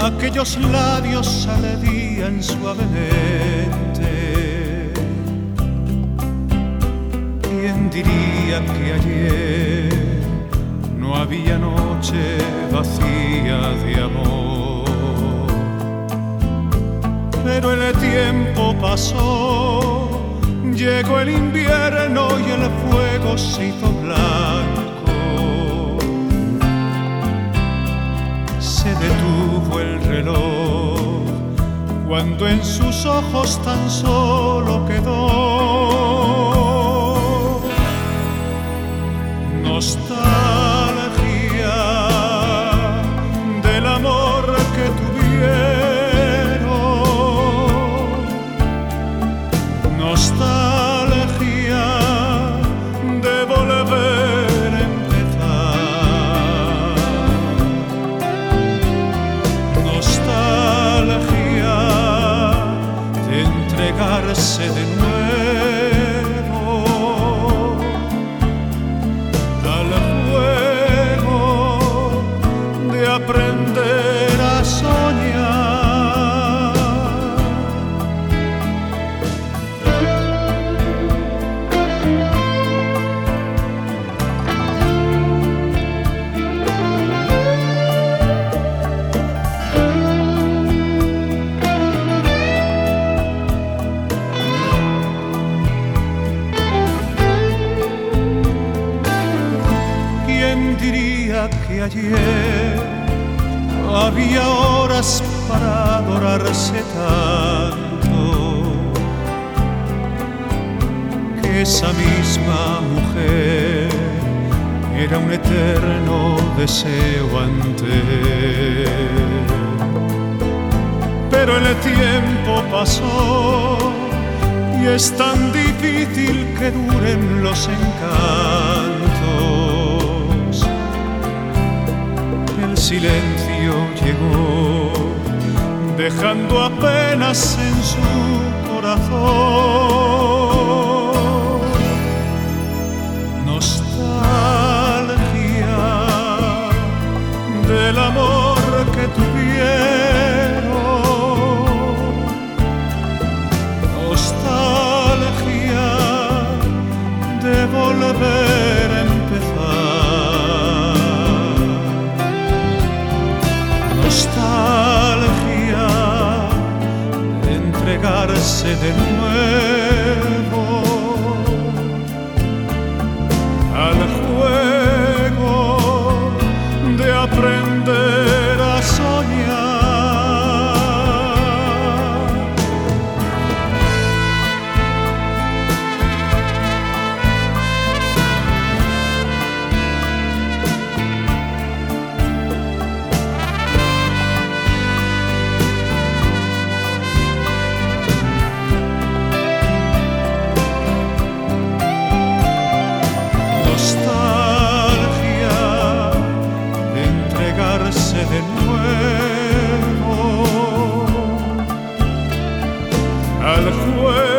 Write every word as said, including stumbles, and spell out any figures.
aquellos labios ardían suavemente. ¿Quién diría que ayer no había noche vacía de amor? Pero el tiempo pasó, llegó el invierno y el fuego se hizo blanco. Se detuvo el reloj cuando en sus ojos tan solo quedó nostalgia del amor que tuvieron, nostalgia de volver a empezar, nostalgia de entregarse de nuevo aprender a soñar. ¿Quién diría que ayer había horas para adorarse tanto, que esa misma mujer era un eterno deseo antes? Pero el tiempo pasó y es tan difícil que duren los encantos. El silencio llegó, dejando apenas en su corazón nostalgia del amor que tuvieron, nostalgia de volver a empezar, nostalgia de entregarse de nuevo al juego de aprender a soñar. De nuevo al juego